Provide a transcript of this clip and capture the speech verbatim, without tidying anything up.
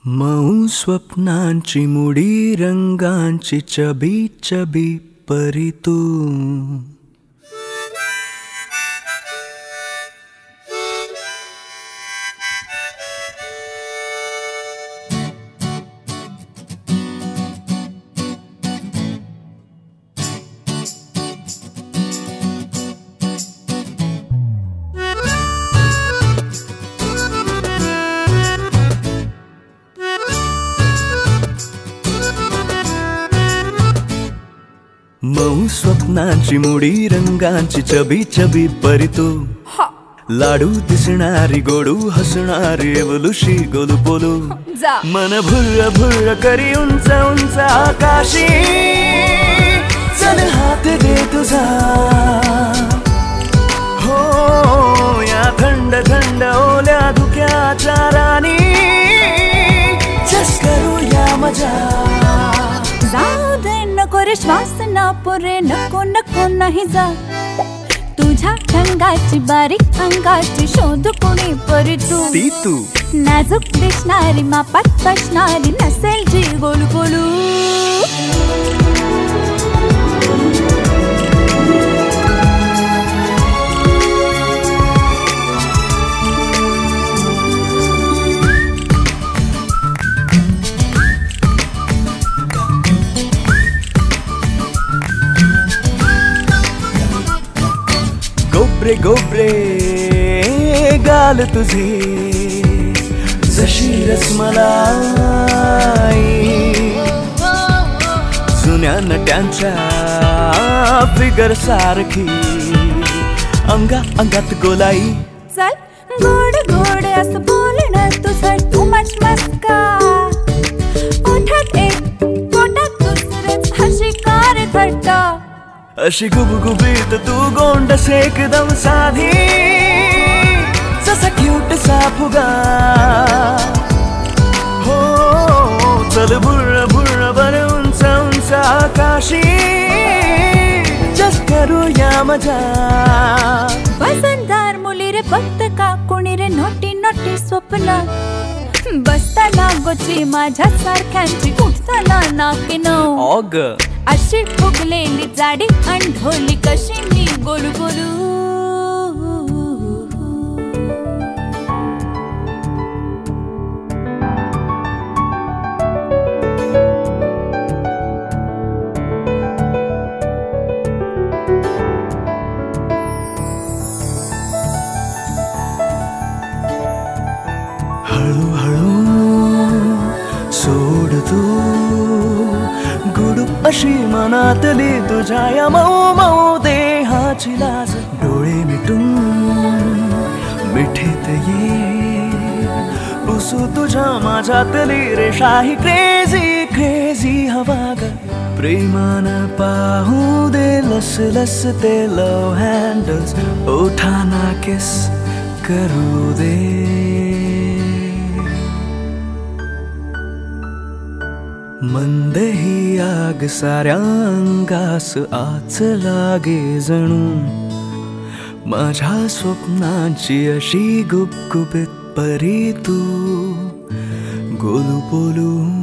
मऊ स्वप्नांची मुडी रंगांची चबी चबी परी तू मऊ स्वप्नांची मुडी रंगांची चबी चबी परी तू लाडू दिसणारी गोडू हसणारी एवलुशी गोलू बोलू मन भुर्र भुर्र करी उंच उंच आकाशी चल हात दे तुझा हो या थंड थंड ओल्या धुक्याच्या राणी जस करूया मजा जाऊ दे नको रे श्वास ना पुरे नको नको नाही जा तुझ्या रंगाची बारीक अंगाची शोध कोणी परी तू ती तू नाजूक दिसणारी मापात बसणारी नसेल जी गोलू गोलू गोब्रे गोब्रे गाल तुझे जशी रसमलाई जुन्या नट्यांच्या फिगर सारखी अंगा अंगात गोलाई चल गोड गोड असं बोलणं तुझं तू मच मस्का ओठात एक पोटात दुसरेच हशी कार थट्टा अशी गुबगुबीत तू गोंडस एकदम साधी जसा क्यूट सा फुगा हो चल भुर्र भुर्र बर उंच उंच आकाशी जस करूया मजा वजनदार मुली रे फक्त का कोणी रे नोटी नोटी स्वप्न बसताना गोची माझ्या सारख्यांची उठताना नाकीनं ऑग अशी फुगलेली जाडी अंढोली कशी मी गोलू गोलू हळूहळू सोड तू गुडू अशी मनातली तुझ्या या मऊ मऊ देहाची लाज डोळे मिटून मिठीत ये पुसू तुझ्या माझ्यातली रेषाही क्रेझी क्रेझी हवा ग प्रेमानं पाहू दे लस लस ते लव हँडल्स ओठाना किस करू दे मंद ही आग साऱ्या अंगास आच लागे जणू माझ्या स्वप्नांची अशी गुबगुबीत परी तू गोलू बोलू